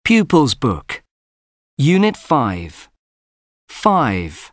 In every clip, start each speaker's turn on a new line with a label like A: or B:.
A: Pupils Book, Unit 5. 5.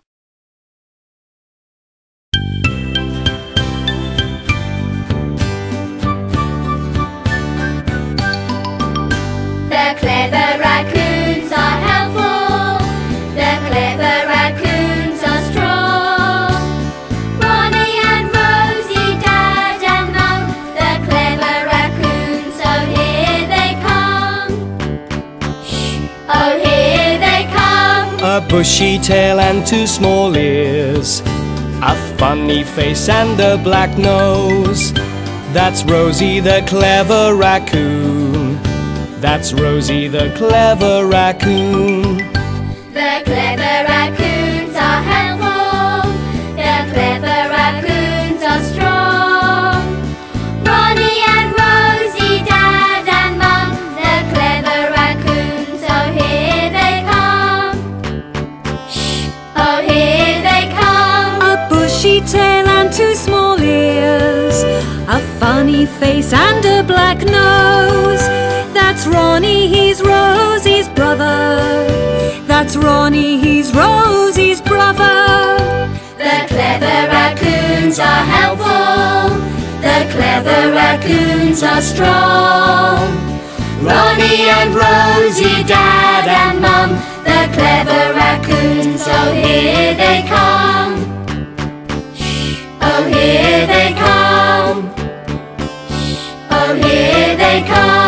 B: The clever raccoons are helpful. The clever raccoons are strong. Ronnie and Rosie, Dad and Mum, the clever raccoons, oh here they come. Shh, oh here they come.
C: A bushy tail and two small ears, a funny face and a black nose. That's Rosie the clever raccoon. That's Rosie the clever raccoon.
B: The clever raccoons are helpful. The clever raccoons are strong. Ronnie and Rosie, Dad and Mum, the clever raccoons, oh here they come. Shh, oh here they come.
D: A bushy tail and two small ears, a funny face and a black nose. That's Ronnie, he's Rosie's brother. That's Ronnie, he's Rosie's brother.
B: The clever raccoons are helpful. The clever raccoons are strong. Ronnie and Rosie, Dad and Mum, the clever raccoons, oh here they come. Shh, oh here they come. Shh, oh here they come.